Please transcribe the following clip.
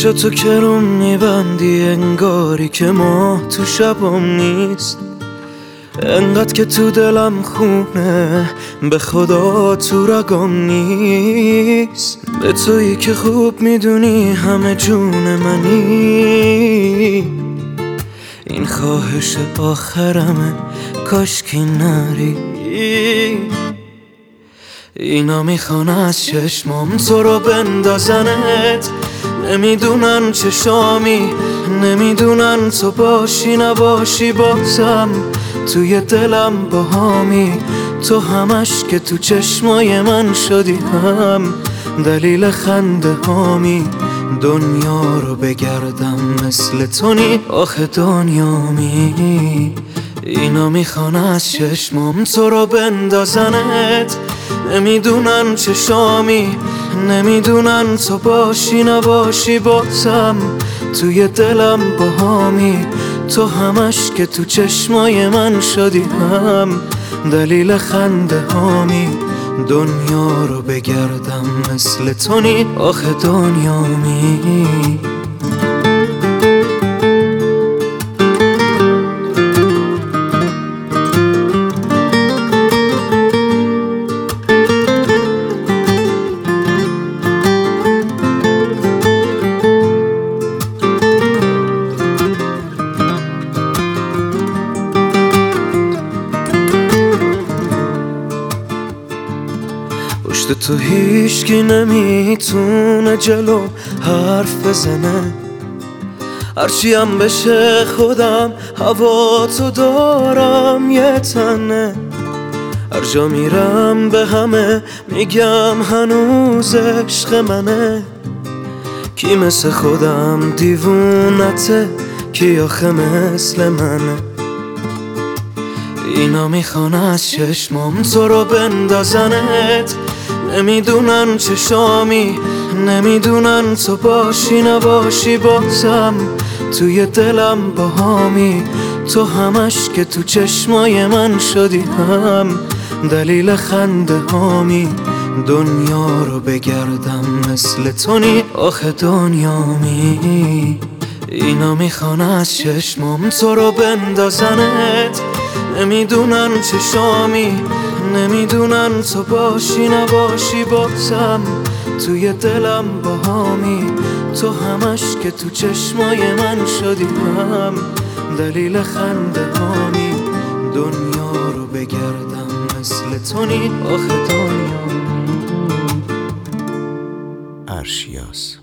چشاتو که رو میبندی انگاری که ما تو شبام نیست، انقدر که تو دلم خونه به خدا تو رگام نیست. به تویی که خوب میدونی همه جون منی، این خواهش آخرمه کاشکی نری. اینا میخوان از چشمام تو رو بندازنت، نمیدونن چشامی، نمیدونن تو باشی نباشی بازم توی دلم باهامی. تو همش که تو چشمای من شدی هم دلیل خنده هامی. دنیا رو بگردم مثل تو نی آخه دنیامی. اینا میخوان از چشمام تو رو بندازنت، نمیدونن چشامی، نمیدونن تو باشی نباشی بازم توی دلم باهامی. تو همش که تو چشمای من شدی هم دلیل خنده هامی. دنیا رو بگردم مثل تو نی آخه دنیامی. پشت تو هیچکی نمیتونه جلو حرف بزنه، هرچی هم بشه خودم هوا تو دارم یه تنه. هر جا میرم به همه میگم هنوز عشق منه. کی مثل خودم دیوونته، کی آخه مثل منه. اینا میخوان از چشمام تو رو بندازنت، نمیدونن چشامی، نمیدونن تو باشی نباشی بازم توی دلم باهامی. تو همش که تو چشمای من شدی هم دلیل خنده هامی. دنیا رو بگردم مثل تو نی آخه دنیامی. اینا میخوان از چشمام تو رو بندازنت، نمیدونن چشامی، نمیدونن تو باشی نباشی بازم توی دلم باهامی. تو همش که تو چشمای من شدی هم دلیل خنده هامی. دنیا رو بگردم مثل تو نی آخه دنیامی. ارشیاس